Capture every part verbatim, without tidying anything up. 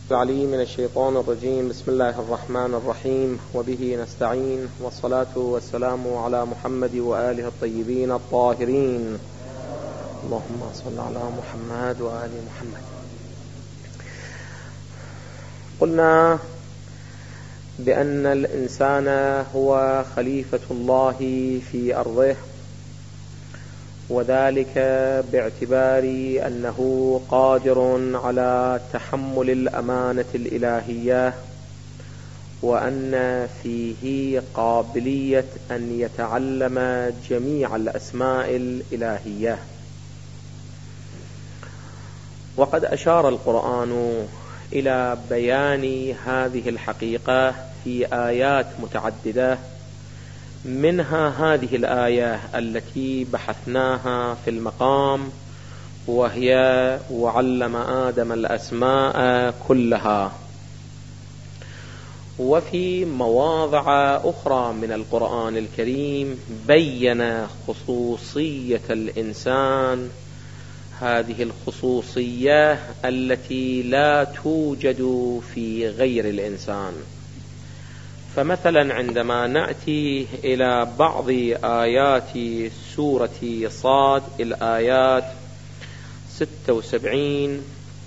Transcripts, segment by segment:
العليم من الشيطان الرجيم. بسم الله الرحمن الرحيم، وبه نستعين، والصلاة والسلام على محمد وآله الطيبين الطاهرين. اللهم صل على محمد وآل محمد. قلنا بأن الإنسان هو خليفة الله في أرضه، وذلك باعتبار أنه قادر على تحمل الأمانة الإلهية، وأن فيه قابلية أن يتعلم جميع الأسماء الإلهية. وقد أشار القرآن إلى بيان هذه الحقيقة في آيات متعددة، منها هذه الآية التي بحثناها في المقام، وهي وعلم آدم الأسماء كلها. وفي مواضع أخرى من القرآن الكريم بين خصوصية الإنسان، هذه الخصوصية التي لا توجد في غير الإنسان. فمثلا عندما نأتي إلى بعض آيات سورة صاد، الآيات ستة وسبعين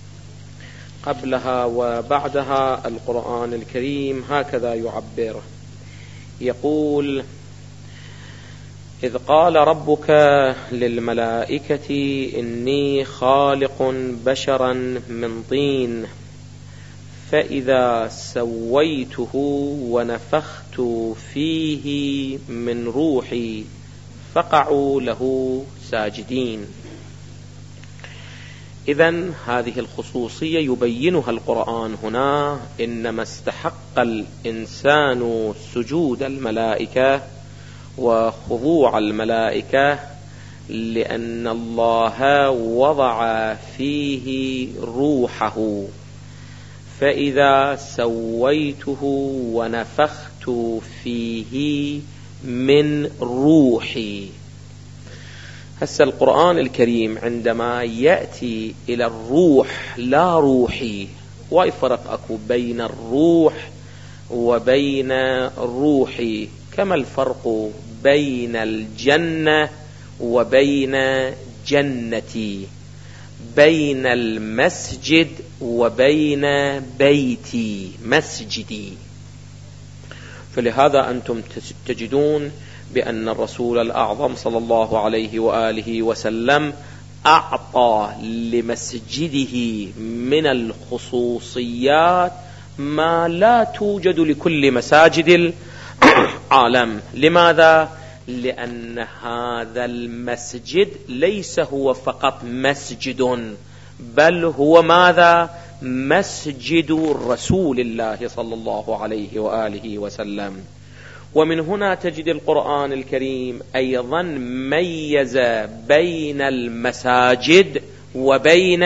قبلها وبعدها، القرآن الكريم هكذا يعبر، يقول: إذ قال ربك للملائكة إني خالق بشرا من طين فإذا سويته ونفخت فيه من روحي فقعوا له ساجدين. إذن هذه الخصوصية يبينها القرآن هنا. إنما استحق الإنسان سجود الملائكة وخضوع الملائكة لأن الله وضع فيه روحه، فإذا سويته ونفخت فيه من روحي. هسه القرآن الكريم عندما يأتي إلى الروح لا روحي، ويفرق أكو بين الروح وبين روحي، كما الفرق بين الجنة وبين جنتي، بين المسجد وبين بيتي مسجدي. فلهذا أنتم تجدون بأن الرسول الأعظم صلى الله عليه وآله وسلم أعطى لمسجده من الخصوصيات ما لا توجد لكل مساجد العالم. لماذا؟ لأن هذا المسجد ليس هو فقط مسجد، بل هو ماذا؟ مسجد رسول الله صلى الله عليه وآله وسلم. ومن هنا تجد القرآن الكريم أيضا ميز بين المساجد وبين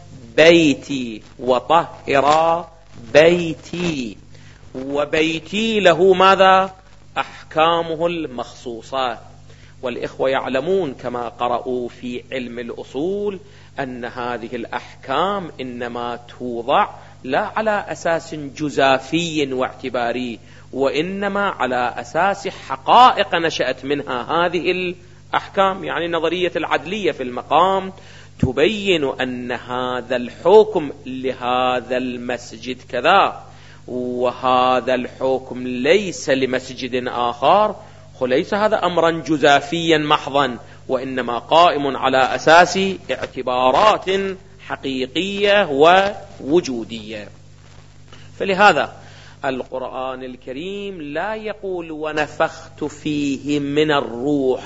بيتي، وطهر بيتي، وبيتي له ماذا؟ أحكامه المخصوصة. والإخوة يعلمون كما قرأوا في علم الأصول أن هذه الأحكام إنما توضع لا على أساس جزافي واعتباري، وإنما على أساس حقائق نشأت منها هذه الأحكام. يعني نظرية العدلية في المقام تبين أن هذا الحكم لهذا المسجد كذا، وهذا الحكم ليس لمسجد آخر، وليس هذا أمرا جزافيا محضا، وإنما قائم على أساس اعتبارات حقيقية ووجودية. فلهذا القرآن الكريم لا يقول ونفخت فيه من الروح،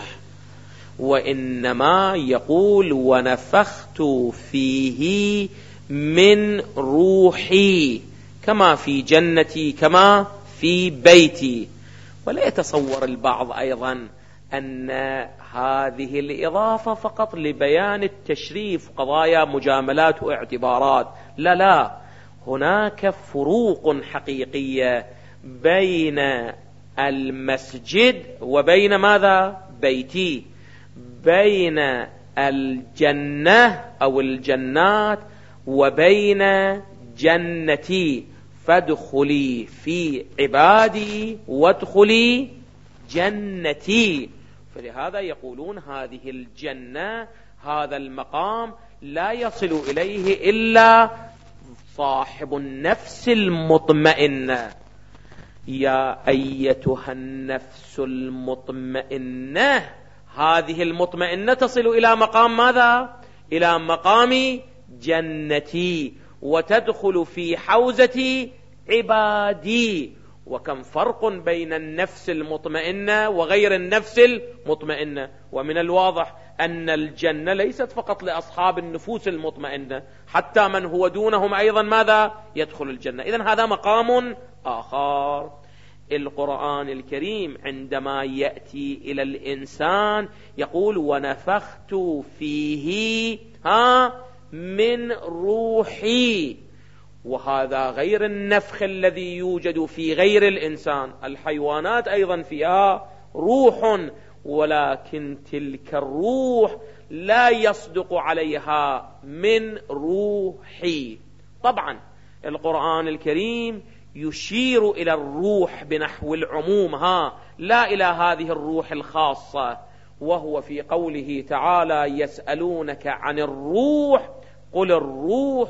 وإنما يقول ونفخت فيه من روحي، كما في جنتي كما في بيتي. ولا يتصور البعض أيضا أن هذه الإضافة فقط لبيان التشريف، قضايا مجاملات واعتبارات. لا لا، هناك فروق حقيقية بين المسجد وبين ماذا؟ بيتي، بين الجنة أو الجنات وبين جنتي فادخلي في عبادي وادخلي جنتي. فلهذا يقولون هذه الجنة، هذا المقام لا يصل إليه إلا صاحب النفس المطمئنة. يا أيتها النفس المطمئنة، هذه المطمئنة تصل إلى مقام ماذا؟ إلى مقام جنتي، وتدخل في حوزة عبادي. وكم فرق بين النفس المطمئنة وغير النفس المطمئنة. ومن الواضح أن الجنة ليست فقط لأصحاب النفوس المطمئنة، حتى من هو دونهم أيضا ماذا؟ يدخل الجنة. إذن هذا مقام آخر. القرآن الكريم عندما يأتي إلى الإنسان يقول ونفخت فيه ها من روحي، وهذا غير النفخ الذي يوجد في غير الإنسان. الحيوانات أيضا فيها روح، ولكن تلك الروح لا يصدق عليها من روحي. طبعا القرآن الكريم يشير إلى الروح بنحو العموم، ها لا إلى هذه الروح الخاصة. وهو في قوله تعالى يسألونك عن الروح قل الروح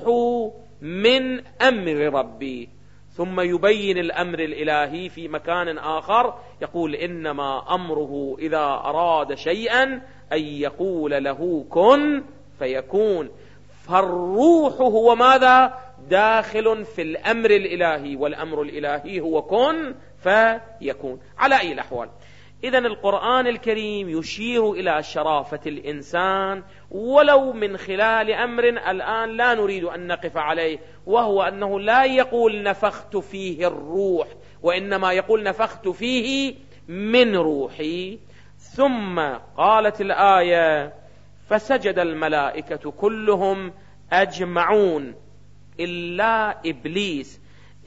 من أمر ربي، ثم يبين الأمر الإلهي في مكان آخر يقول إنما أمره إذا أراد شيئا أن يقول له كن فيكون. فالروح هو ماذا؟ داخل في الأمر الإلهي، والأمر الإلهي هو كن فيكون. على أي الأحوال، إذن القرآن الكريم يشير إلى شرافة الإنسان ولو من خلال أمر الآن لا نريد أن نقف عليه، وهو أنه لا يقول نفخت فيه الروح، وإنما يقول نفخت فيه من روحي. ثم قالت الآية فسجد الملائكة كلهم أجمعون إلا إبليس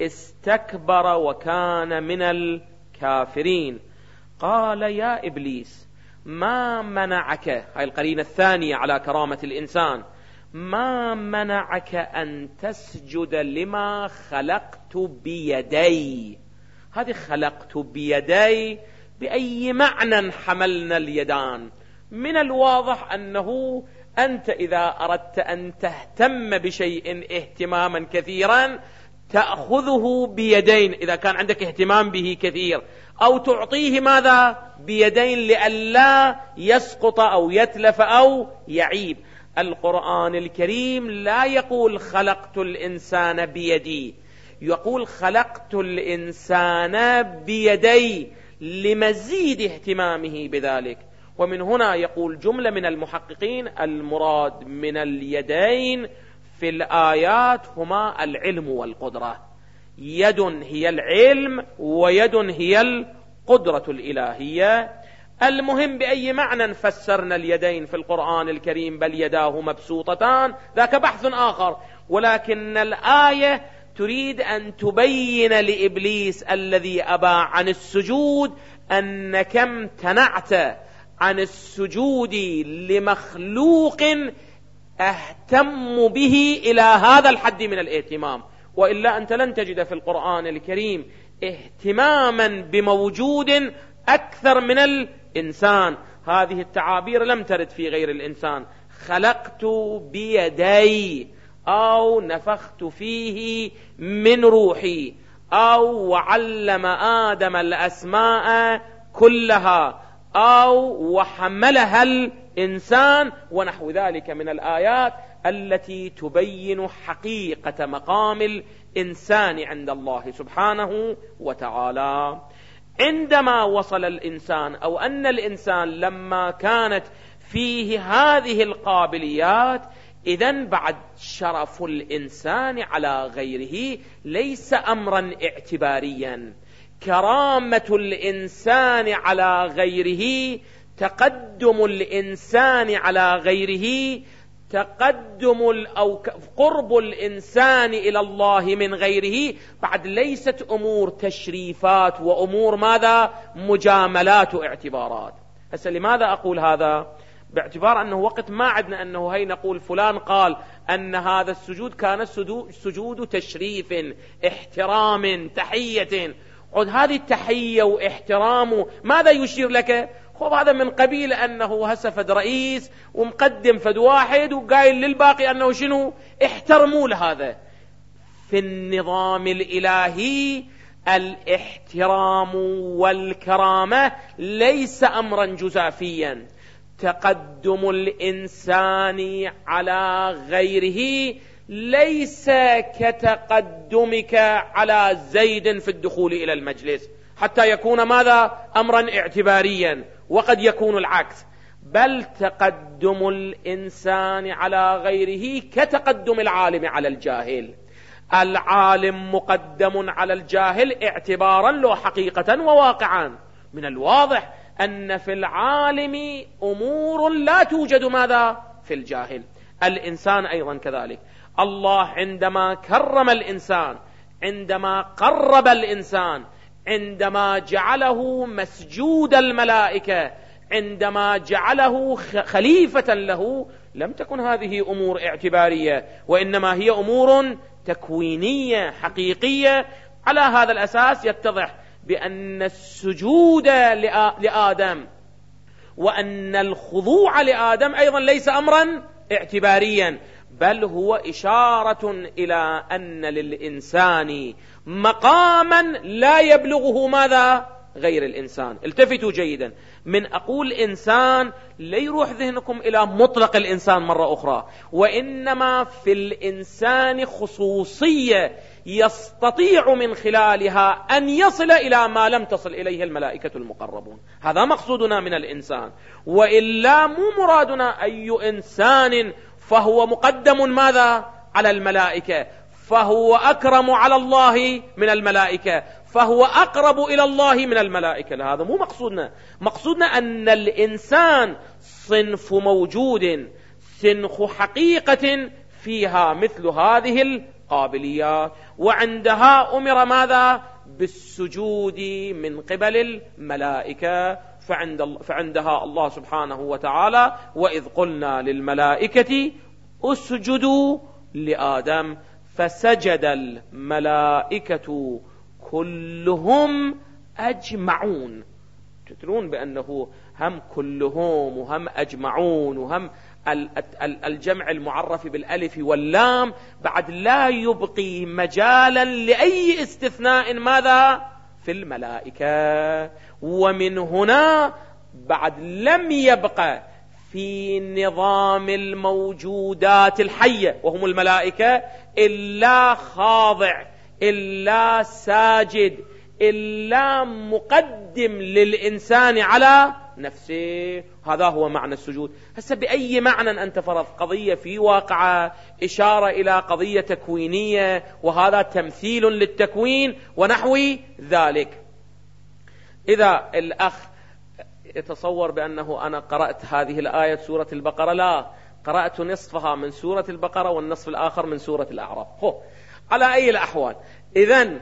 استكبر وكان من الكافرين. قال يا إبليس ما منعك، هاي القرينة الثانية على كرامة الإنسان، ما منعك أن تسجد لما خلقت بيدي. هذه خلقت بيدي بأي معنى حملنا اليدان؟ من الواضح أنه أنت إذا أردت أن تهتم بشيء اهتماما كثيرا تأخذه بيدين إذا كان عندك اهتمام به كثير، أو تعطيه ماذا؟ بيدين لئلا يسقط أو يتلف أو يعيب. القرآن الكريم لا يقول خلقت الإنسان بيدي، يقول خلقت الإنسان بيدي لمزيد اهتمامه بذلك. ومن هنا يقول جملة من المحققين المراد من اليدين في الآيات هما العلم والقدرة. يد هي العلم ويد هي القدرة الإلهية. المهم بأي معنى فسرنا اليدين في القرآن الكريم، بل يداه مبسوطتان، ذاك بحث آخر. ولكن الآية تريد أن تبين لإبليس الذي أبى عن السجود أنك امتنعت عن السجود لمخلوق أهتم به إلى هذا الحد من الاهتمام، وإلا أنت لن تجد في القرآن الكريم اهتماما بموجود أكثر من الإنسان. هذه التعابير لم ترد في غير الإنسان. خلقت بيدي، أو نفخت فيه من روحي، أو وعلم آدم الأسماء كلها، أو وحملها الإنسان، ونحو ذلك من الآيات التي تبين حقيقة مقام الإنسان عند الله سبحانه وتعالى. عندما وصل الإنسان، أو أن الإنسان لما كانت فيه هذه القابليات، إذن بعد شرف الإنسان على غيره ليس أمرا اعتباريا. كرامة الإنسان على غيره، تقدم الإنسان على غيره، تقدم أو قرب الإنسان إلى الله من غيره، بعد ليست أمور تشريفات وأمور ماذا؟ مجاملات واعتبارات. هسه لماذا أقول هذا؟ باعتبار أنه وقت ما عدنا أنه هي نقول فلان قال أن هذا السجود كان سجود تشريف احترام تحية، عد هذه التحية واحترام ماذا يشير لك؟ خب هذا من قبيل أنه هسه فد رئيس ومقدم فد واحد وقايل للباقي أنه شنو احترموا لهذا. في النظام الإلهي الاحترام والكرامة ليس أمرا جزافيا. تقدم الإنسان على غيره ليس كتقدمك على زيد في الدخول إلى المجلس حتى يكون ماذا أمرا اعتباريا، وقد يكون العكس، بل تقدم الإنسان على غيره كتقدم العالم على الجاهل. العالم مقدم على الجاهل اعتبارا له حقيقة وواقعا. من الواضح أن في العالم أمور لا توجد ماذا في الجاهل. الإنسان أيضا كذلك. الله عندما كرم الإنسان، عندما قرب الإنسان، عندما جعله مسجود الملائكة، عندما جعله خليفة له، لم تكن هذه أمور اعتبارية، وإنما هي أمور تكوينية حقيقية. على هذا الأساس يتضح بأن السجود لآدم وأن الخضوع لآدم أيضا ليس أمرا اعتباريا، بل هو إشارة إلى أن للإنسان مقاما لا يبلغه ماذا غير الإنسان. التفتوا جيدا، من أقول إنسان لا يروح ذهنكم إلى مطلق الإنسان مرة أخرى، وإنما في الإنسان خصوصية يستطيع من خلالها أن يصل إلى ما لم تصل إليه الملائكة المقربون. هذا مقصودنا من الإنسان، وإلا مو مرادنا أي إنسان فهو مقدم ماذا على الملائكة، فهو أكرم على الله من الملائكة، فهو أقرب إلى الله من الملائكة. لا، هذا مو مقصودنا. مقصودنا أن الإنسان صنف موجود، صنف حقيقة فيها مثل هذه القابليات، وعندها أمر ماذا بالسجود من قبل الملائكة. فعند فعندها الله سبحانه وتعالى وإذ قلنا للملائكة اسجدوا لآدم فسجد الملائكة كلهم أجمعون. تدرون بأنه هم كلهم وهم أجمعون وهم الجمع المعرف بالألف واللام بعد لا يبقي مجالا لأي استثناء ماذا في الملائكة. ومن هنا بعد لم يبقى في نظام الموجودات الحية وهم الملائكة إلا خاضع، إلا ساجد، إلا مقدم للإنسان على نفسه. هذا هو معنى السجود. هسه بأي معنى أنت فرض قضية في واقعة إشارة إلى قضية تكوينية، وهذا تمثيل للتكوين ونحو ذلك. إذا الأخ يتصور بأنه أنا قرأت هذه الآية سورة البقرة، لا، قرأت نصفها من سورة البقرة والنصف الآخر من سورة الأعراف. هو على أي الأحوال إذن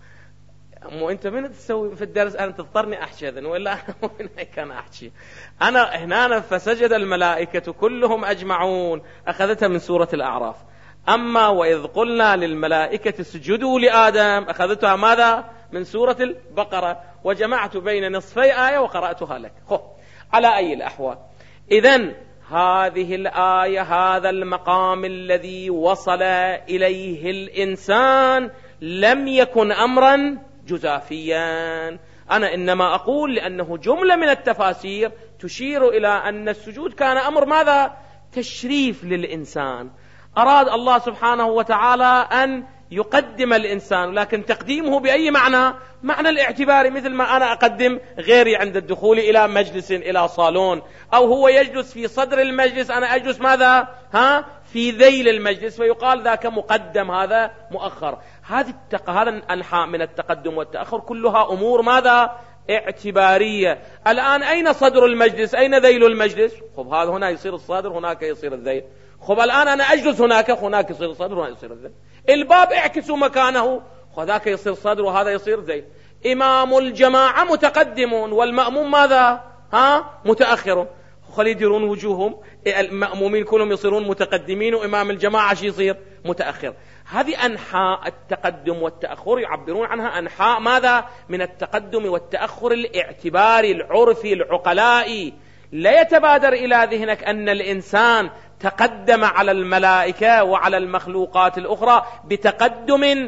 مو أنت من تسوي في الدرس أنا تضطرني أحكي إذن ولا أنا من هيك أنا أحكي. أنا هنا فسجد الملائكة كلهم أجمعون أخذتها من سورة الأعراف. أما وإذ قلنا للملائكة اسجدوا لآدم أخذتها ماذا من سورة البقرة، وجمعت بين نصفي آية وقرأتها لك. خو على أي الأحوال إذن هذه الآية، هذا المقام الذي وصل إليه الإنسان لم يكن أمرا جزافيا. أنا إنما أقول لأنه جملة من التفاسير تشير إلى أن السجود كان أمر ماذا تشريف للإنسان. أراد الله سبحانه وتعالى أن يقدم الإنسان، لكن تقديمه بأي معنى؟ معنى الاعتباري، مثل ما أنا أقدم غيري عند الدخول إلى مجلس إلى صالون، أو هو يجلس في صدر المجلس أنا أجلس ماذا ها في ذيل المجلس، فيقال ذاك مقدم هذا مؤخر. هذه التق... هذا الأنحاء من التقدم والتأخر كلها أمور ماذا اعتبارية. الآن أين صدر المجلس؟ أين ذيل المجلس؟ خب هذا هنا يصير الصدر، هناك يصير الذيل. خب الآن أنا أجلس هناك، هناك يصير الصدر وهنا يصير الذيل. الباب اعكسوا مكانه، وذاك يصير صدر وهذا يصير ذيل. إمام الجماعة متقدم والمأموم ماذا ها متأخر. خلي يديرون وجوههم، المأمومين كلهم يصيرون متقدمين وإمام الجماعة شي يصير متأخر. هذه أنحاء التقدم والتأخر، يعبرون عنها أنحاء ماذا؟ من التقدم والتأخر الاعتباري العرفي العقلائي. لا يتبادر إلى ذهنك أن الإنسان تقدم على الملائكة وعلى المخلوقات الأخرى بتقدم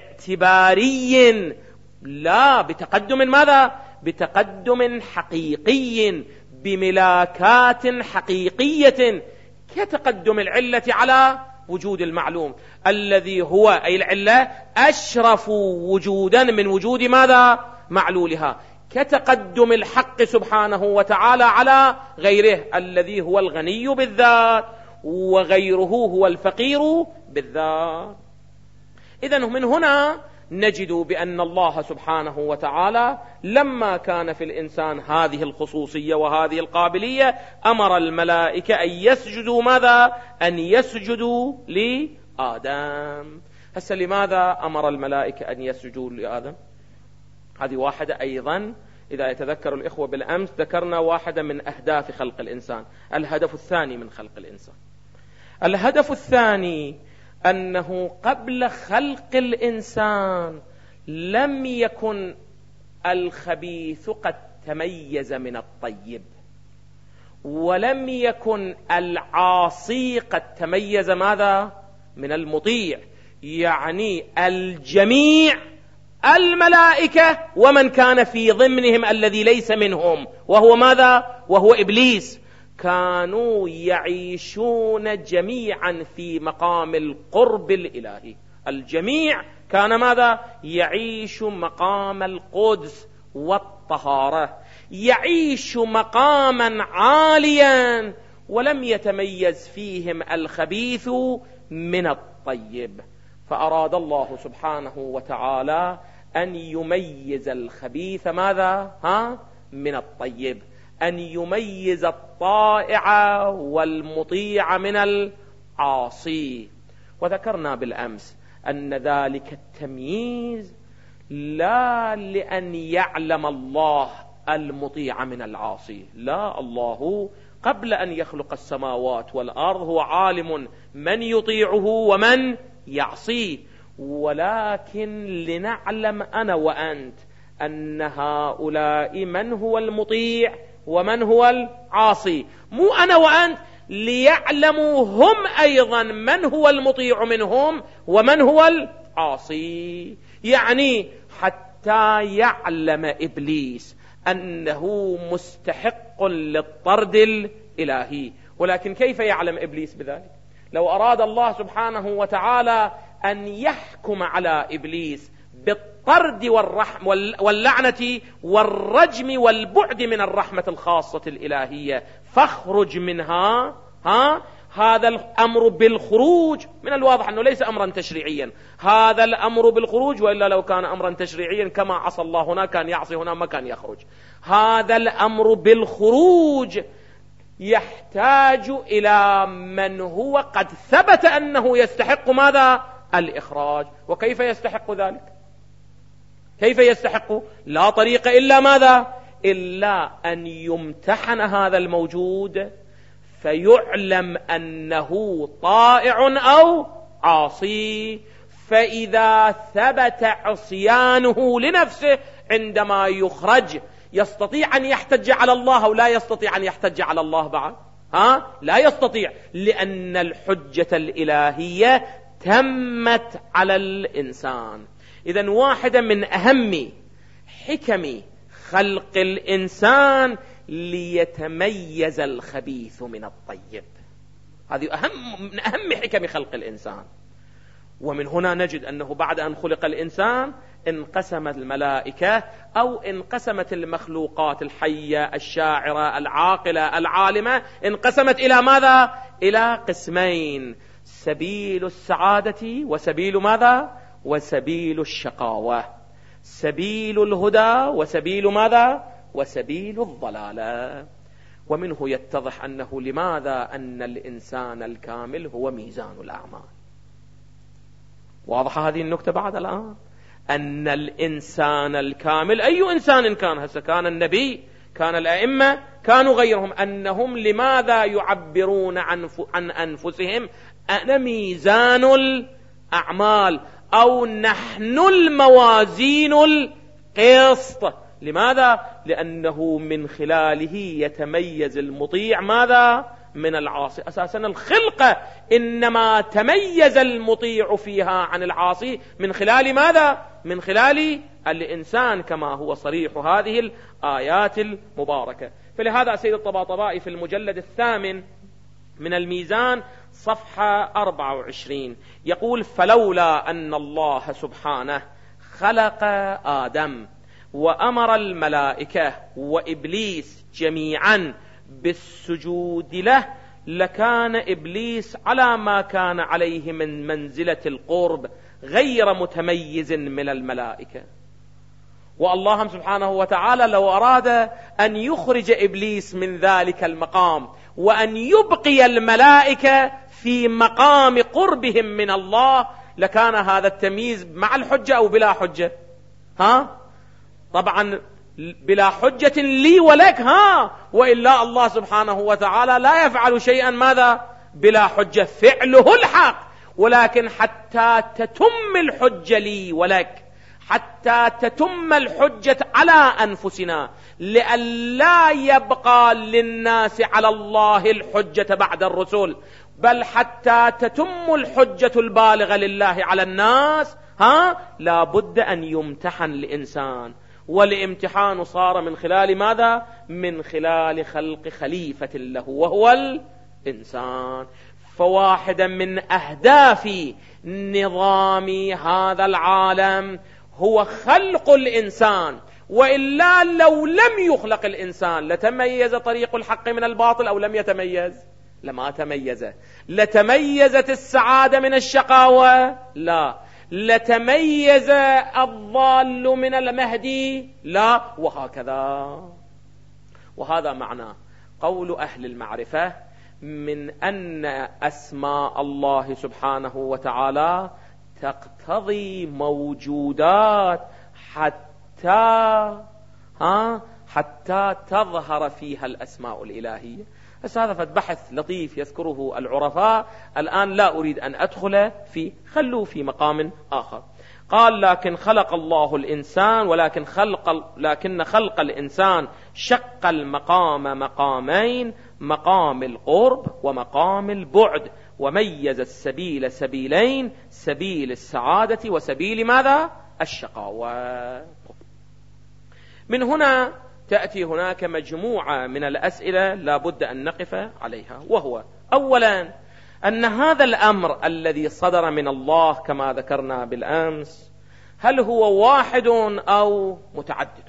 اعتباري، لا، بتقدم ماذا؟ بتقدم حقيقي بملاكات حقيقية كتقدم العلة على وجود المعلوم الذي هو أي العلة أشرف وجودا من وجود ماذا؟ معلولها، كتقدم الحق سبحانه وتعالى على غيره الذي هو الغني بالذات وغيره هو الفقير بالذات. إذن من هنا نجد بأن الله سبحانه وتعالى لما كان في الإنسان هذه الخصوصية وهذه القابلية أمر الملائكة أن يسجدوا ماذا؟ أن يسجدوا لآدم. هسه لماذا أمر الملائكة أن يسجدوا لآدم؟ هذه واحدة أيضا، إذا يتذكر الإخوة بالأمس ذكرنا واحدة من أهداف خلق الإنسان، الهدف الثاني من خلق الإنسان. الهدف الثاني أنه قبل خلق الإنسان لم يكن الخبيث قد تميز من الطيب، ولم يكن العاصي قد تميز ماذا؟ من المطيع. يعني الجميع الملائكة ومن كان في ضمنهم الذي ليس منهم وهو ماذا؟ وهو إبليس، كانوا يعيشون جميعا في مقام القرب الإلهي. الجميع كان ماذا؟ يعيش مقام القدس والطهارة، يعيش مقاما عاليا ولم يتميز فيهم الخبيث من الطيب. فأراد الله سبحانه وتعالى أن يميز الخبيث ماذا؟ ها؟ من الطيب، أن يميز الطائع والمطيع من العاصي. وذكرنا بالأمس أن ذلك التمييز لا لأن يعلم الله المطيع من العاصي، لا، الله قبل أن يخلق السماوات والأرض هو عالم من يطيعه ومن يعصيه، ولكن لنعلم أنا وأنت أن هؤلاء من هو المطيع ومن هو العاصي، مو أنا وأنت، ليعلموا هم أيضا من هو المطيع منهم ومن هو العاصي. يعني حتى يعلم إبليس أنه مستحق للطرد الإلهي. ولكن كيف يعلم إبليس بذلك؟ لو أراد الله سبحانه وتعالى أن يحكم على إبليس بالطرد والرحم واللعنة والرجم والبعد من الرحمة الخاصة الإلهية، فاخرج منها، ها، هذا الأمر بالخروج من الواضح أنه ليس أمرا تشريعيا، هذا الأمر بالخروج، وإلا لو كان أمرا تشريعيا كما عصى الله هنا كان يعصي هنا ما كان يخرج. هذا الأمر بالخروج يحتاج إلى من هو قد ثبت أنه يستحق ماذا؟ الإخراج. وكيف يستحق ذلك؟ كيف يستحق؟ لا طريق إلا ماذا؟ إلا أن يمتحن هذا الموجود فيعلم أنه طائع أو عاصي. فإذا ثبت عصيانه لنفسه عندما يخرج يستطيع أن يحتج على الله أو لا يستطيع أن يحتج على الله بعد؟ ها؟ لا يستطيع، لأن الحجة الإلهية تمت على الإنسان. إذن واحدة من أهم حكم خلق الإنسان ليتميز الخبيث من الطيب. هذه أهم من أهم حكم خلق الإنسان. ومن هنا نجد أنه بعد أن خلق الإنسان انقسمت الملائكة أو انقسمت المخلوقات الحية الشاعرة العاقلة العالمة، انقسمت إلى ماذا؟ إلى قسمين: سبيل السعادة وسبيل ماذا؟ وسبيل الشقاوة، سبيل الهدى وسبيل ماذا؟ وسبيل الضلالة. ومنه يتضح أنه لماذا أن الإنسان الكامل هو ميزان الأعمال. واضحة هذه النكتة بعد الآن؟ أن الإنسان الكامل أي إنسان كان، هسه كان النبي، كان الأئمة كانوا غيرهم، أنهم لماذا يعبرون عن, عن أنفسهم أنا ميزان الأعمال أو نحن الموازين القسط؟ لماذا؟ لأنه من خلاله يتميز المطيع ماذا؟ من العاصي. أساسا الخلقة إنما تميز المطيع فيها عن العاصي من خلال ماذا؟ من خلال الإنسان، كما هو صريح هذه الآيات المباركة. فلهذا سيد الطباطبائي في المجلد الثامن من الميزان صفحة أربعة وعشرين يقول: فلولا أن الله سبحانه خلق آدم وأمر الملائكة وإبليس جميعا بالسجود له لكان إبليس على ما كان عليه من منزلة القرب غير متميز من الملائكة. والله سبحانه وتعالى لو أراد أن يخرج إبليس من ذلك المقام وأن يبقي الملائكة في مقام قربهم من الله لكان هذا التمييز مع الحجة أو بلا حجة؟ ها؟ طبعا بلا حجة لي ولك، ها، وإلا الله سبحانه وتعالى لا يفعل شيئا ماذا؟ بلا حجة، فعله الحق، ولكن حتى تتم الحجة لي ولك، حتى تتم الحجة على أنفسنا، لئلا يبقى للناس على الله الحجة بعد الرسل، بل حتى تتم الحجة البالغة لله على الناس، ها، لا بد أن يمتحن الإنسان. والامتحان صار من خلال ماذا؟ من خلال خلق خليفة له وهو الإنسان. فواحدا من أهداف نظام هذا العالم هو خلق الإنسان، وإلا لو لم يخلق الإنسان لتميز طريق الحق من الباطل أو لم يتميز؟ لما تميز. لتميزت السعادة من الشقاوة؟ لا. لتميز الضال من المهدي؟ لا. وهكذا. وهذا معنى قول أهل المعرفة من أن أسماء الله سبحانه وتعالى تقتضي موجودات حتى ها حتى تظهر فيها الأسماء الإلهية. بس هذا بحث لطيف يذكره العرفاء، الآن لا أريد أن أدخل فيه، خلوه في مقام آخر. قال: لكن خلق الله الإنسان ولكن خلق لكن خلق الإنسان شق المقام مقامين، مقام القرب ومقام البعد، وميز السبيل سبيلين، سبيل السعادة وسبيل ماذا؟ الشقاوة. من هنا تأتي هناك مجموعة من الأسئلة لا بد أن نقف عليها، وهو أولا أن هذا الأمر الذي صدر من الله كما ذكرنا بالأمس هل هو واحد أو متعدد؟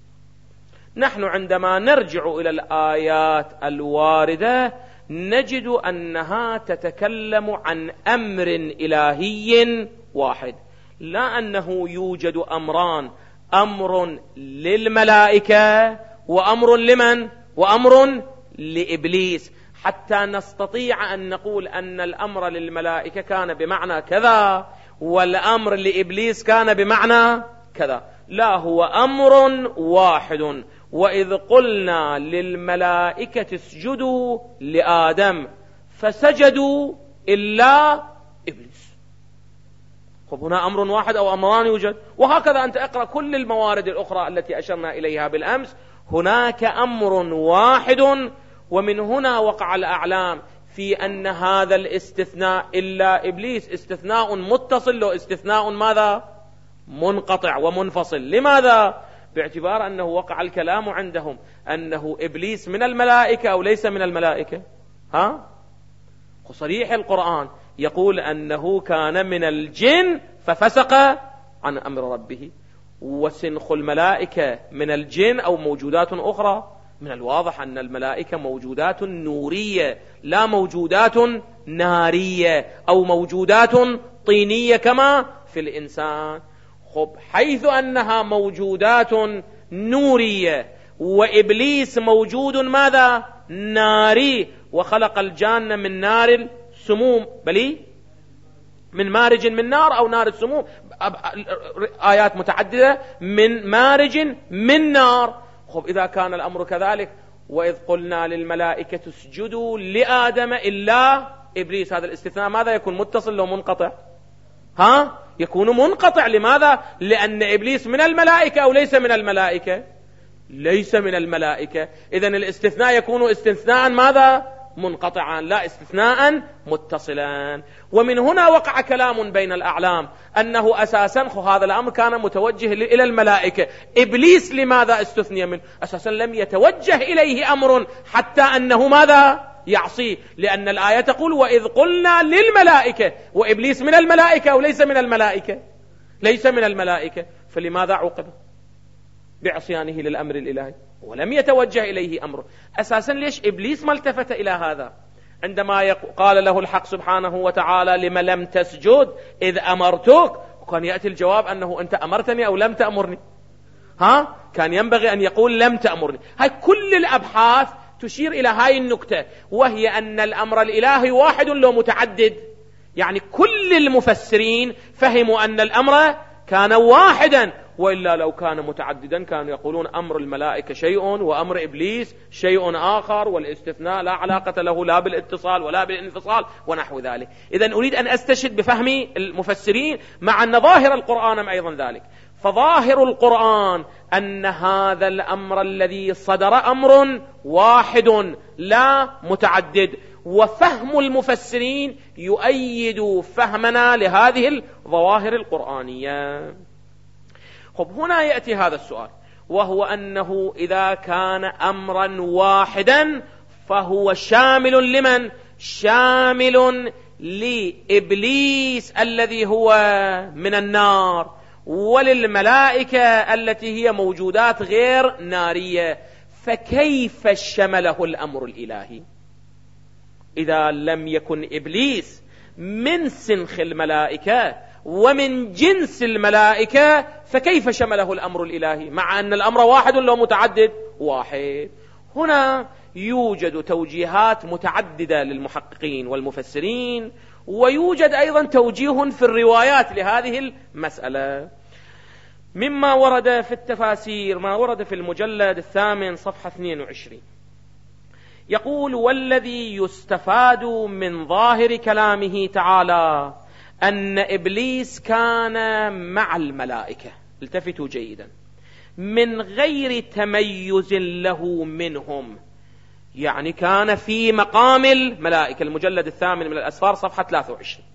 نحن عندما نرجع إلى الآيات الواردة نجد أنها تتكلم عن أمر إلهي واحد، لا أنه يوجد أمران، أمر للملائكة وأمر لمن؟ وأمر لإبليس، حتى نستطيع أن نقول أن الأمر للملائكة كان بمعنى كذا والأمر لإبليس كان بمعنى كذا. لا، هو أمر واحد. وإذ قلنا للملائكة اسجدوا لآدم فسجدوا إلا إبليس. خب هنا أمر واحد أو أمران يوجد، وهكذا أنت اقرأ كل الموارد الأخرى التي أشرنا إليها بالأمس، هناك أمر واحد. ومن هنا وقع الأعلام في أن هذا الاستثناء إلا إبليس استثناء متصل واستثناء ماذا؟ منقطع ومنفصل. لماذا؟ باعتبار أنه وقع الكلام عندهم أنه إبليس من الملائكة أو ليس من الملائكة. ها؟ صريح القرآن يقول أنه كان من الجن ففسق عن أمر ربه. وسنخ الملائكة من الجن أو موجودات أخرى؟ من الواضح أن الملائكة موجودات نورية لا موجودات نارية أو موجودات طينية كما في الإنسان. خب حيث أنها موجودات نورية وإبليس موجود ماذا؟ ناري، وخلق الجان من نار السموم، بلي من مارج من نار أو نار السموم، آيات متعددة من مارج من نار. خب إذا كان الأمر كذلك، وإذ قلنا للملائكة اسجدوا لآدم إلا إبليس، هذا الاستثناء ماذا يكون؟ متصل لو منقطع؟ ها يكون منقطع. لماذا؟ لأن إبليس من الملائكة أو ليس من الملائكة؟ ليس من الملائكة. إذن الاستثناء يكون استثناء ماذا؟ منقطعا، لا استثناء متصلا. ومن هنا وقع كلام بين الأعلام أنه أساسا هذا الأمر كان متوجه إلى الملائكة. إبليس لماذا استثني منه؟ أساسا لم يتوجه إليه أمر حتى أنه ماذا؟ يعصيه، لأن الآية تقول وإذ قلنا للملائكة، وإبليس من الملائكة أو ليس من الملائكة؟ ليس من الملائكة. فلماذا عوقب بعصيانه للأمر الإلهي ولم يتوجه إليه أمره؟ أساسا ليش إبليس ما التفت إلى هذا عندما قال له الحق سبحانه وتعالى لما لم تسجد إذ أمرتك؟ وكان يأتي الجواب أنه أنت أمرتني أو لم تأمرني. ها كان ينبغي أن يقول لم تأمرني. هاي كل الأبحاث تشير إلى هاي النكتة، وهي أن الأمر الإلهي واحد لو متعدد. يعني كل المفسرين فهموا أن الأمر كان واحدا، وإلا لو كان متعددا كانوا يقولون أمر الملائكة شيء وأمر إبليس شيء آخر، والاستثناء لا علاقة له لا بالاتصال ولا بالانفصال ونحو ذلك. إذن أريد أن أستشهد بفهم المفسرين مع أن ظاهر القرآن أيضا ذلك. فظاهر القرآن أن هذا الأمر الذي صدر أمر واحد لا متعدد، وفهم المفسرين يؤيد فهمنا لهذه الظواهر القرآنية. خب هنا يأتي هذا السؤال، وهو أنه إذا كان أمرا واحدا فهو شامل لمن؟ شامل لإبليس الذي هو من النار، وللملائكة التي هي موجودات غير نارية. فكيف شمله الأمر الإلهي إذا لم يكن إبليس من سنخ الملائكة ومن جنس الملائكة؟ فكيف شمله الأمر الإلهي مع أن الأمر واحد لو متعدد؟ واحد. هنا يوجد توجيهات متعددة للمحققين والمفسرين، ويوجد أيضا توجيه في الروايات لهذه المسألة. مما ورد في التفاسير ما ورد في المجلد الثامن صفحة اثنين وعشرين، يقول والذي يستفاد من ظاهر كلامه تعالى أن إبليس كان مع الملائكة، التفتوا جيدا، من غير تميز له منهم، يعني كان في مقام الملائكة. المجلد الثامن من الأسفار صفحة ثلاثة وعشرين،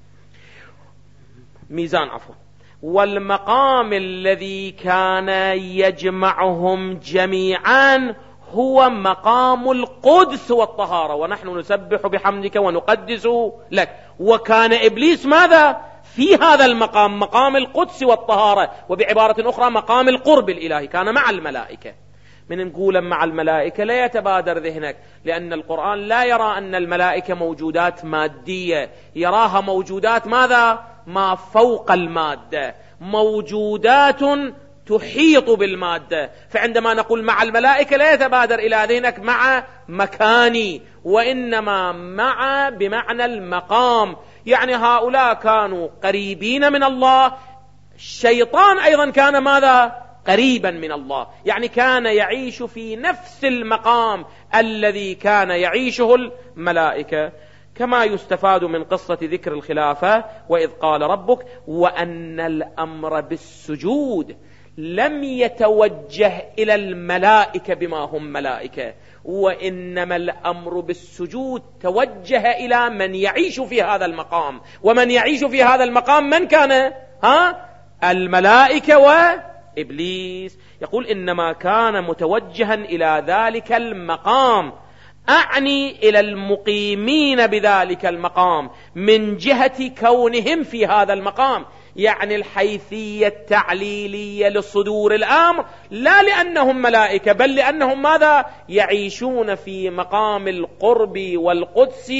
ميزان عفوا. والمقام الذي كان يجمعهم جميعا هو مقام القدس والطهارة، ونحن نسبح بحمدك ونقدس لك. وكان إبليس ماذا؟ في هذا المقام، مقام القدس والطهارة، وبعبارة أخرى مقام القرب الإلهي، كان مع الملائكة. من نقول مع الملائكة لا يتبادر ذهنك، لأن القرآن لا يرى أن الملائكة موجودات مادية، يراها موجودات ماذا؟ ما فوق المادة، موجودات تحيط بالمادة. فعندما نقول مع الملائكة لا يتبادر إلى ذهنك مع مكاني، وإنما مع بمعنى المقام. يعني هؤلاء كانوا قريبين من الله، الشيطان أيضا كان ماذا؟ قريبا من الله، يعني كان يعيش في نفس المقام الذي كان يعيشه الملائكة. كما يستفاد من قصة ذكر الخلافة وإذ قال ربك وأن الأمر بالسجود لم يتوجه إلى الملائكة بما هم ملائكة، وإنما الأمر بالسجود توجه إلى من يعيش في هذا المقام. ومن يعيش في هذا المقام من كان؟ ها؟ الملائكة وإبليس. يقول إنما كان متوجها إلى ذلك المقام، أعني إلى المقيمين بذلك المقام من جهة كونهم في هذا المقام، يعني الحيثية التعليلية لصدور الأمر، لا لأنهم ملائكة بل لأنهم ماذا؟ يعيشون في مقام القرب والقدس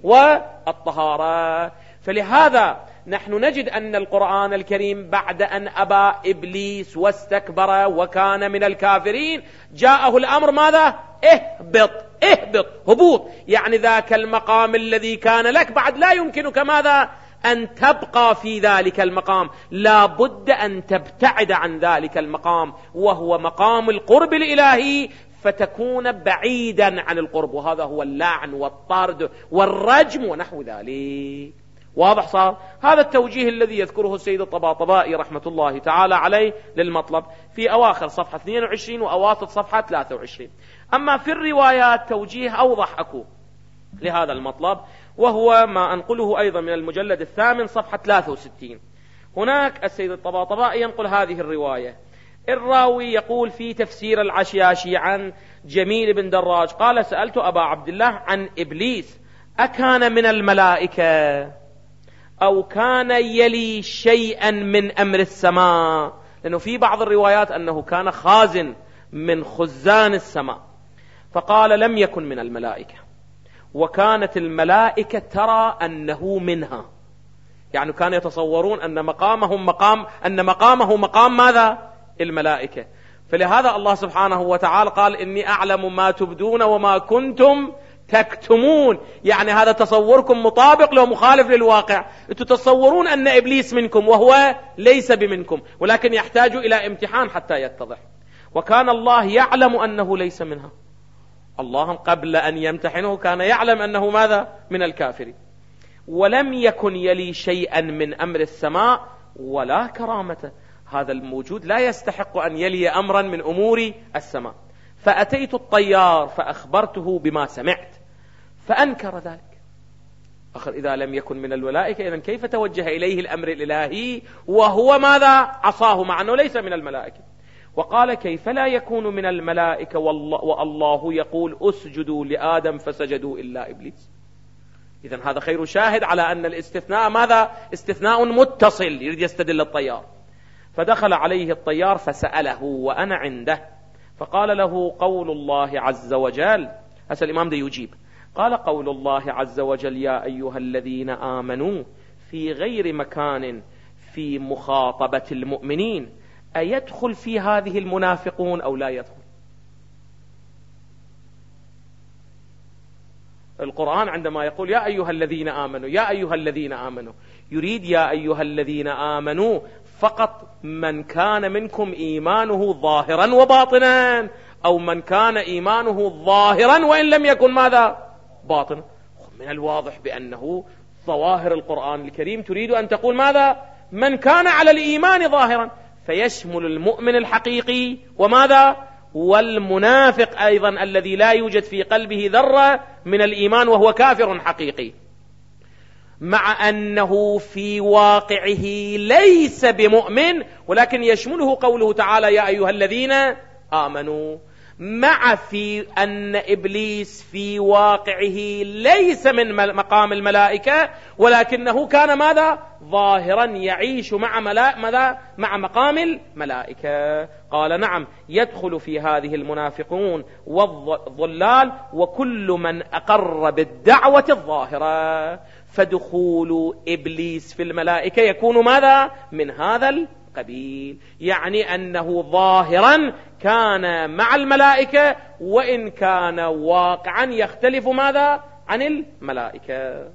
والطهارة. فلهذا نحن نجد أن القرآن الكريم بعد أن أبى إبليس واستكبر وكان من الكافرين جاءه الأمر ماذا؟ اهبط اهبط هبوط، يعني ذاك المقام الذي كان لك بعد لا يمكنك ماذا؟ أن تبقى في ذلك المقام، لا بد أن تبتعد عن ذلك المقام، وهو مقام القرب الإلهي، فتكون بعيدا عن القرب، وهذا هو اللعن والطرد والرجم ونحو ذلك. واضح صار؟ هذا التوجيه الذي يذكره السيد الطباطبائي رحمة الله تعالى عليه للمطلب في أواخر صفحة اثنين وعشرين وأواسط صفحة ثلاثة وعشرين. أما في الروايات توجيه أوضح أكو لهذا المطلب، وهو ما أنقله أيضا من المجلد الثامن صفحة ثلاثة وستين. هناك السيد الطباطبائي ينقل هذه الرواية. الراوي يقول في تفسير العشياشي عن جميل بن دراج قال: سألت أبا عبد الله عن إبليس أكان من الملائكة أو كان يلي شيئا من أمر السماء؟ لأنه في بعض الروايات أنه كان خازن من خزان السماء، فقال لم يكن من الملائكة، وكانت الملائكة ترى أنه منها، يعني كانوا يتصورون أن مقامهم مقام أن مقامه مقام ماذا؟ الملائكة. فلهذا الله سبحانه وتعالى قال: إني أعلم ما تبدون وما كنتم تكتمون. يعني هذا تصوركم مطابق لو مخالف للواقع. تتصورون أن إبليس منكم وهو ليس بمنكم، ولكن يحتاج إلى امتحان حتى يتضح. وكان الله يعلم أنه ليس منها. الله قبل أن يمتحنه كان يعلم أنه ماذا؟ من الكافر. ولم يكن يلي شيئا من أمر السماء ولا كرامته. هذا الموجود لا يستحق أن يلي أمرا من أمور السماء. فأتيت الطيار فأخبرته بما سمعت فأنكر ذلك. أخر إذا لم يكن من الملائكة إذن كيف توجه إليه الأمر الإلهي وهو ماذا؟ عصاه، مع أنه ليس من الملائكة. وقال: كيف لا يكون من الملائكة والله, والله يقول أسجدوا لآدم فسجدوا إلا إبليس؟ إذن هذا خير شاهد على أن الاستثناء ماذا؟ استثناء متصل. يريد يستدل الطيار. فدخل عليه الطيار فسأله وأنا عنده، فقال له: قول الله عز وجل. هسه الإمام ده يجيب. قال: قول الله عز وجل: يا أيها الذين آمنوا، في غير مكان في مخاطبة المؤمنين. أيدخل في هذه المنافقون أو لا يدخل؟ القرآن عندما يقول يا أيها الذين آمنوا يا أيها الذين آمنوا يريد يا أيها الذين آمنوا فقط من كان منكم إيمانه ظاهرا وباطنا، أو من كان إيمانه ظاهرا وإن لم يكن ماذا؟ باطنا. من الواضح بأنه ظواهر القرآن الكريم تريد أن تقول ماذا؟ من كان على الإيمان ظاهرا، فيشمل المؤمن الحقيقي وماذا؟ والمنافق أيضا الذي لا يوجد في قلبه ذرة من الإيمان وهو كافر حقيقي، مع أنه في واقعه ليس بمؤمن، ولكن يشمله قوله تعالى يا أيها الذين آمنوا، مع في أن إبليس في واقعه ليس من مقام الملائكة، ولكنه كان ماذا؟ ظاهرا يعيش مع ملا... ماذا؟ مع مقام الملائكة. قال نعم، يدخل في هذه المنافقون والضلال وكل من أقر بالدعوة الظاهرة. فدخول إبليس في الملائكة يكون ماذا؟ من هذا القبيل، يعني أنه ظاهرا كان مع الملائكة وإن كان واقعا يختلف ماذا؟ عن الملائكة.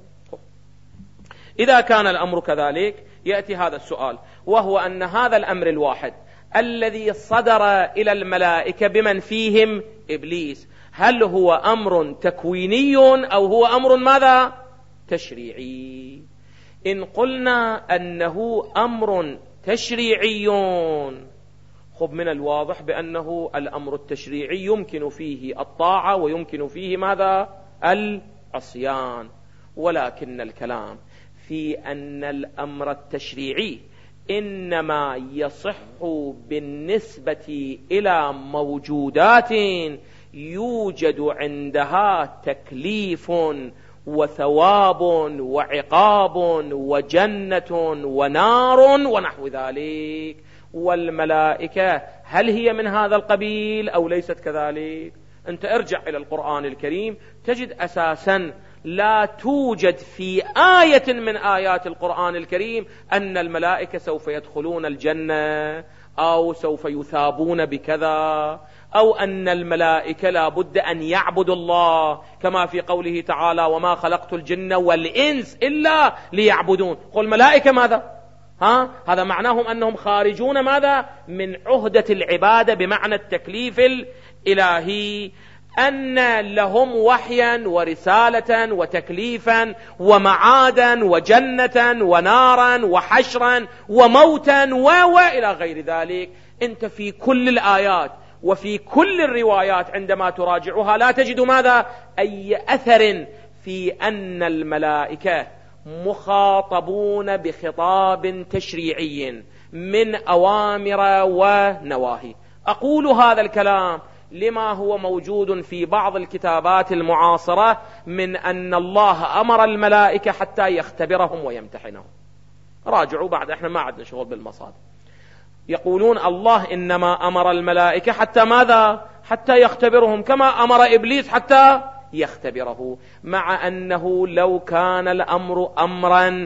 إذا كان الأمر كذلك يأتي هذا السؤال، وهو أن هذا الأمر الواحد الذي صدر إلى الملائكة بمن فيهم إبليس، هل هو أمر تكويني أو هو أمر ماذا؟ تشريعي؟ إن قلنا أنه أمر تشريعي، خب من الواضح بأنه الأمر التشريعي يمكن فيه الطاعة ويمكن فيه ماذا؟ العصيان. ولكن الكلام في أن الأمر التشريعي إنما يصح بالنسبة إلى موجودات يوجد عندها تكليف وثواب وعقاب وجنة ونار ونحو ذلك. والملائكة هل هي من هذا القبيل أو ليست كذلك؟ أنت ارجع إلى القرآن الكريم تجد أساسا لا توجد في آية من آيات القرآن الكريم أن الملائكة سوف يدخلون الجنة أو سوف يثابون بكذا أو أن الملائكة لا بد أن يعبدوا الله كما في قوله تعالى وما خلقت الجن والإنس إلا ليعبدون. قل الملائكة ماذا؟ ها؟ هذا معناهم أنهم خارجون ماذا؟ من عهدة العبادة بمعنى التكليف الإلهي، أن لهم وحيا ورسالة وتكليفا ومعادا وجنة ونارا وحشرا وموتا وإلى غير ذلك. أنت في كل الآيات وفي كل الروايات عندما تراجعها لا تجد ماذا؟ أي أثر في أن الملائكة مخاطبون بخطاب تشريعي من أوامر ونواهي. أقول هذا الكلام لما هو موجود في بعض الكتابات المعاصرة من أن الله أمر الملائكة حتى يختبرهم ويمتحنهم. راجعوا بعد، احنا ما عندنا شغل بالمصادر. يقولون الله إنما أمر الملائكة حتى ماذا؟ حتى يختبرهم، كما أمر إبليس حتى يختبره، مع أنه لو كان الأمر أمرا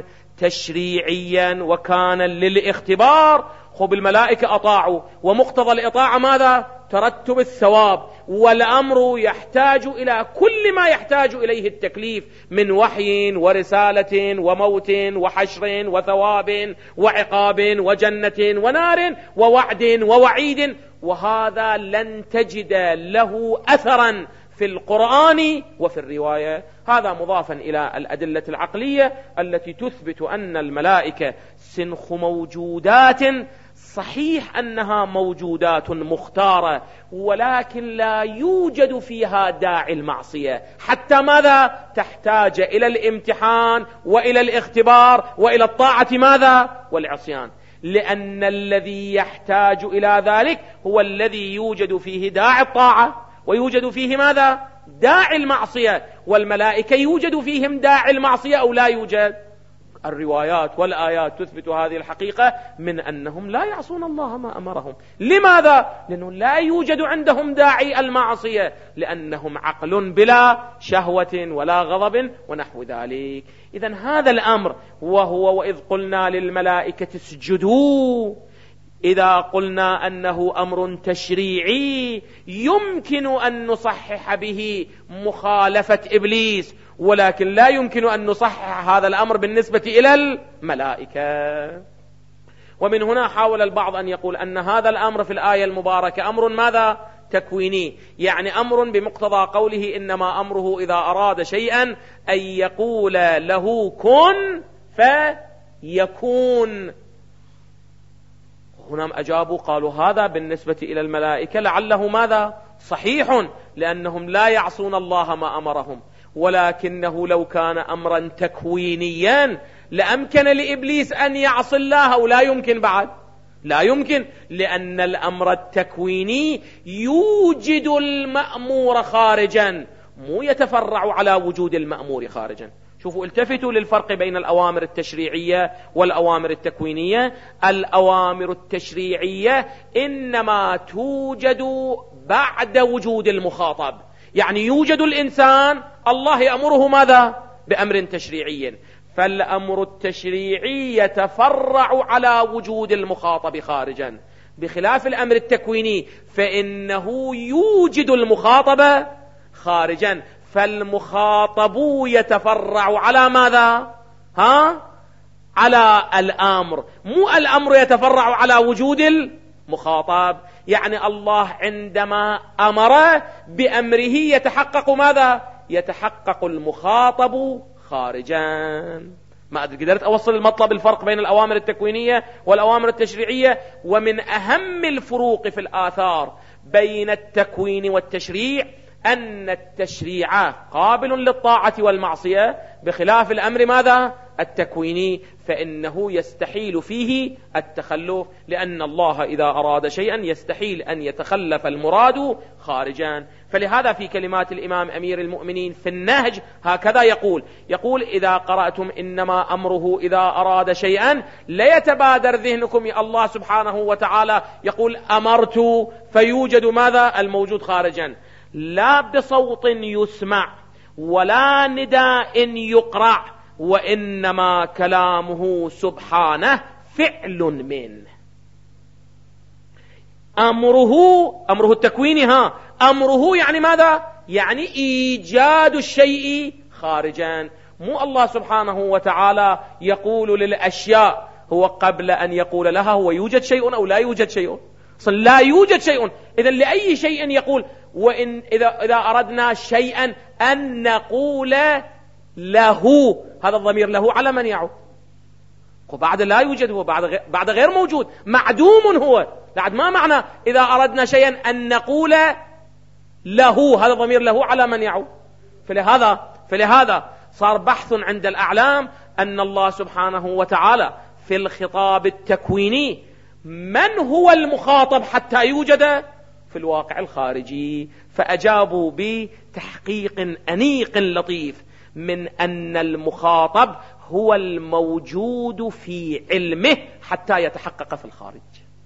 تشريعيا وكان للاختبار خب الملائكة أطاعوا، ومقتضى الإطاعة ماذا؟ ترتب الثواب، والأمر يحتاج إلى كل ما يحتاج إليه التكليف من وحي ورسالة وموت وحشر وثواب وعقاب وجنة ونار ووعد ووعيد، وهذا لن تجد له أثرا في القرآن وفي الرواية. هذا مضافا إلى الأدلة العقلية التي تثبت أن الملائكة سنخ موجودات، صحيح أنها موجودات مختارة، ولكن لا يوجد فيها داعي المعصية حتى ماذا؟ تحتاج إلى الامتحان وإلى الاختبار وإلى الطاعة ماذا؟ والعصيان، لأن الذي يحتاج إلى ذلك هو الذي يوجد فيه داعي الطاعة ويوجد فيه ماذا؟ داعي المعصية. والملائكة يوجد فيهم داعي المعصية أو لا يوجد؟ الروايات والآيات تثبت هذه الحقيقة من أنهم لا يعصون الله ما أمرهم. لماذا؟ لأنه لا يوجد عندهم داعي المعصية، لأنهم عقل بلا شهوة ولا غضب ونحو ذلك. إذن هذا الأمر وهو وإذ قلنا للملائكة اسجدوا، إذا قلنا أنه أمر تشريعي يمكن أن نصحح به مخالفة إبليس، ولكن لا يمكن أن نصحح هذا الأمر بالنسبة إلى الملائكة. ومن هنا حاول البعض أن يقول أن هذا الأمر في الآية المباركة أمر ماذا؟ تكويني، يعني أمر بمقتضى قوله إنما أمره إذا أراد شيئا أن يقول له كن فيكون. هنا أجابوا قالوا هذا بالنسبة إلى الملائكة لعله ماذا؟ صحيح، لأنهم لا يعصون الله ما أمرهم، ولكنه لو كان أمرا تكوينيا لأمكن لإبليس أن يعصي الله أو لا يمكن؟ بعد لا يمكن، لأن الأمر التكويني يوجد المأمور خارجا، مو يتفرع على وجود المأمور خارجا. شوفوا، التفتوا للفرق بين الأوامر التشريعية والأوامر التكوينية. الأوامر التشريعية إنما توجد بعد وجود المخاطب، يعني يوجد الإنسان الله يأمره ماذا؟ بأمر تشريعي، فالأمر التشريعي يتفرع على وجود المخاطب خارجا، بخلاف الأمر التكويني فإنه يوجد المخاطب خارجا، فالمخاطب يتفرع على ماذا؟ ها؟ على الأمر، مو الأمر يتفرع على وجود المخاطب. يعني الله عندما أمر بأمره يتحقق ماذا؟ يتحقق المخاطب خارجا. ما أدري قدرت أوصل المطلب الفرق بين الأوامر التكوينية والأوامر التشريعية. ومن أهم الفروق في الآثار بين التكوين والتشريع أن التشريع قابل للطاعة والمعصية، بخلاف الأمر ماذا؟ التكويني، فإنه يستحيل فيه التخلف، لأن الله إذا أراد شيئا يستحيل أن يتخلف المراد خارجا. فلهذا في كلمات الإمام أمير المؤمنين في النهج هكذا يقول يقول إذا قرأتم إنما أمره إذا أراد شيئا لا يتبادر ذهنكم يا الله سبحانه وتعالى يقول أمرت فيوجد ماذا؟ الموجود خارجا، لا بصوت يسمع ولا نداء يقرع، وإنما كلامه سبحانه فعل منه. أمره أمره التكويني ها أمره يعني ماذا؟ يعني إيجاد الشيء خارجا. مو الله سبحانه وتعالى يقول للأشياء هو قبل أن يقول لها هو يوجد شيء أو لا يوجد شيء؟ صل لا يوجد شيء. إذن لأي شيء يقول وإن إذا, إذا أردنا شيئا أن نقول له، هذا الضمير له على من يعود؟ وبعد لا يوجد هو، بعد غير, بعد غير موجود، معدوم هو. بعد ما معنى إذا أردنا شيئا أن نقول له، هذا الضمير له على من يعود؟ فلهذا فلهذا صار بحث عند الأعلام أن الله سبحانه وتعالى في الخطاب التكويني من هو المخاطب حتى يوجد في الواقع الخارجي. فأجابوا بتحقيق أنيق لطيف من أن المخاطب هو الموجود في علمه حتى يتحقق في الخارج.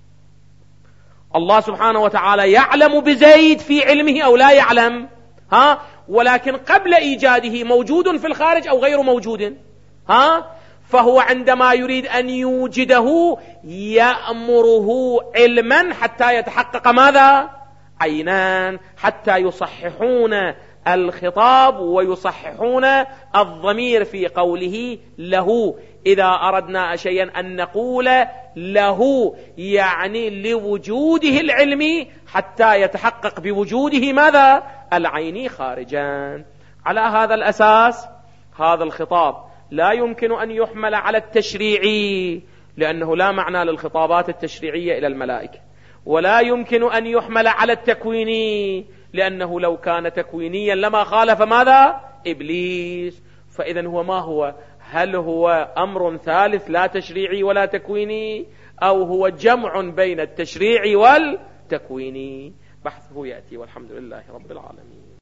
الله سبحانه وتعالى يعلم بزيد في علمه أو لا يعلم؟ ها، ولكن قبل إيجاده موجود في الخارج أو غير موجود؟ ها، فهو عندما يريد أن يوجده يأمره علما حتى يتحقق ماذا؟ عينان، حتى يصححون الخطاب ويصححون الضمير في قوله له. إذا أردنا شيئا أن نقول له يعني لوجوده العلمي حتى يتحقق بوجوده ماذا؟ العيني خارجا. على هذا الأساس هذا الخطاب لا يمكن أن يحمل على التشريعي، لأنه لا معنى للخطابات التشريعية إلى الملائكة، ولا يمكن أن يحمل على التكويني، لأنه لو كان تكوينيا لما خالف ماذا؟ إبليس. فإذن هو ما هو؟ هل هو أمر ثالث لا تشريعي ولا تكويني، أو هو جمع بين التشريعي والتكويني؟ بحثه يأتي، والحمد لله رب العالمين.